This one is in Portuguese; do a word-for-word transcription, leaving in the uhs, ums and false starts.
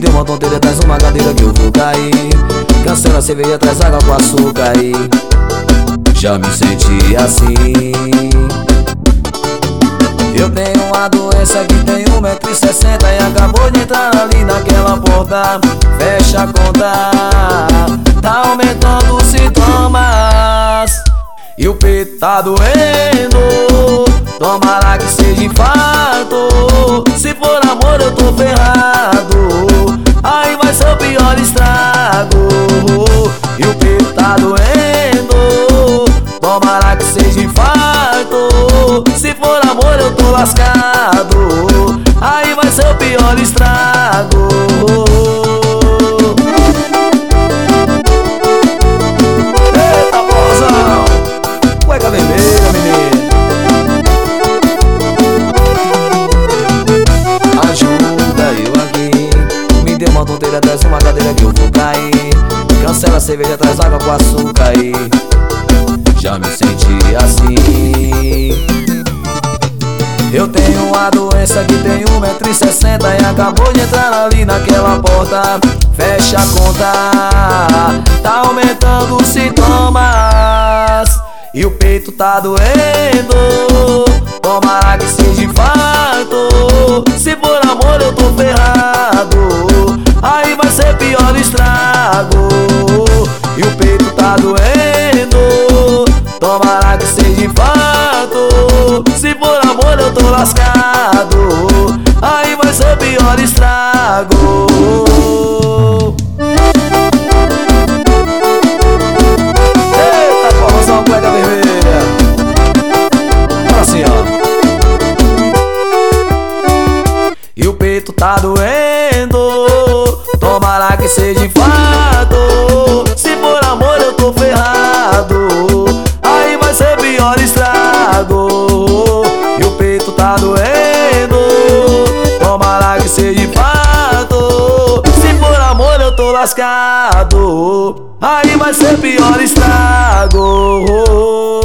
deu uma tonteira, traz uma cadeira que eu vou cair. Cancela a cerveja, traz água com açúcar aí. Já me senti assim. Eu tenho uma doença que tem um metro e sessenta e acabou de entrar ali naquela porta. Fecha a conta, tá aumentando os sintomas. E o peito tá doendo, tomara que seja infarto. Se for amor eu tô ferrado, aí vai ser o pior estrago. E o peito tá doendo, tomara que seja infarto. Se for amor eu tô lascado, aí vai ser o pior estrago. Eita porrazão, cueca vermelha, menino. Ajuda eu aqui, me deu uma tonteira, traz uma cadeira que eu vou cair. Cancela a cerveja, traz água com açúcar aí. Já me senti assim. Eu tenho uma doença que tem um metro e sessenta e acabou de entrar ali naquela porta. Fecha a conta, tá aumentando os sintomas. E o peito tá doendo, tomara que seja infarto. Se for amor eu tô ferrado, aí vai ser pior estrago. E o peito tá doendo, tomara que seja infarto. Se for amor eu tô lascado, aí vai ser pior estrago. Eita, forrozão, cueca vermelha. Fala assim, ó. E o peito tá doendo, tomara que seja infarto. Se for amor eu tô ferrado, aí vai ser pior estrago. E o peito tá doendo, tomara que seja infarto. Se for amor eu tô lascado, aí vai ser pior estrago.